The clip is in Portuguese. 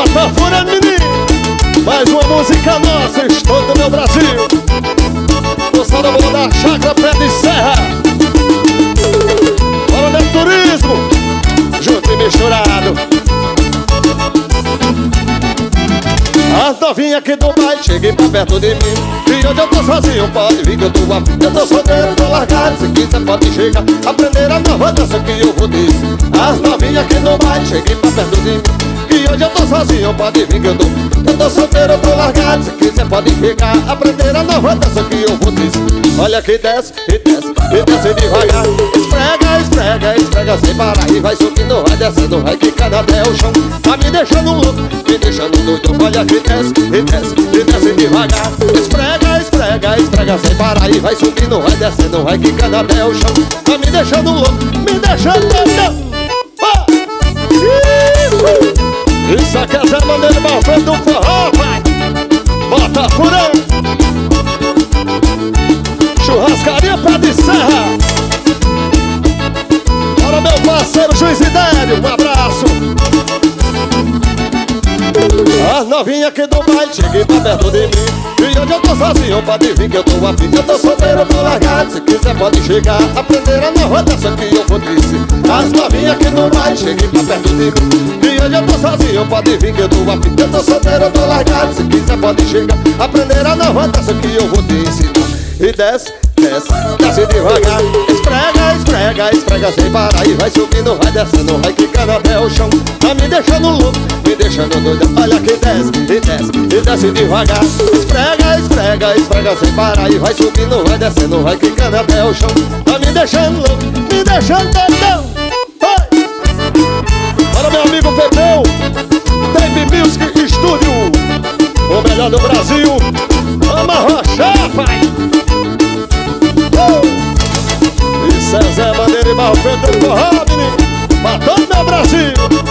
Bota fora, menino. Mais uma música nossa, estou do meu Brasil. Moçada boa da Chácara Pé de Serra. Coronel Turismo, junto e misturado. As novinhas aqui do baile, cheguei pra perto de mim. E onde eu tô sozinho, pode vir que eu tô afim. Eu tô solteiro, tô largado, se quiser pode chegar. Aprender a nova dança que eu vou dizer. As novinhas aqui do baile, cheguei pra perto de mim. E hoje eu tô sozinho, pode vir que eu tô solteiro, eu tô largado, se quiser pode ficar. Aprender a nova dança que eu vou dizer. Olha que desce, e desce, e desce devagar. Esfrega, esfrega, esfrega sem parar. E vai subindo, vai descendo, vai quicando até o chão. Tá me deixando louco, me deixando doido. Olha que desce, e desce, e desce devagar. Esfrega, esfrega, esfrega sem parar. E vai subindo, vai descendo, vai quicando até o chão. Tá me deixando louco, me deixando doido. Isso aqui é Zé Maneiro Malvado do forró, pai. Bota furão. Churrascaria Pé de Serra. Para meu parceiro Juiz Idério, um abraço. As novinhas aqui do baile, cheguei pra perto de mim. E onde eu tô sozinho, pode vir que eu tô afim. Eu tô solteiro, eu tô largado, se quiser pode chegar. Aprender a nova dança que eu vou dizer. As novinhas aqui do baile, cheguei pra perto de mim. E onde eu tô sozinho, pode vir que eu tô afim. Eu tô solteiro, eu tô largado, se quiser pode chegar. Aprender a nova dança que eu vou te ensinar. E desce, desce, desce devagar. Esfrega, esfrega, esfrega sem parar. E vai subindo, vai descendo, vai quicando até o chão. Tá me deixando louco, me deixando doido. Olha que desce, e desce, e desce devagar. Esfrega, esfrega, esfrega sem parar. E vai subindo, vai descendo, vai quicando até o chão. Tá me deixando louco, me deixando doidão. Para meu amigo Pepeu, Tape Music Studio, o melhor do Brasil. Vamos arrochar, pai. Isso é Zé Maneiro e Malvado do forró, menino. Pra todo meu Brasil.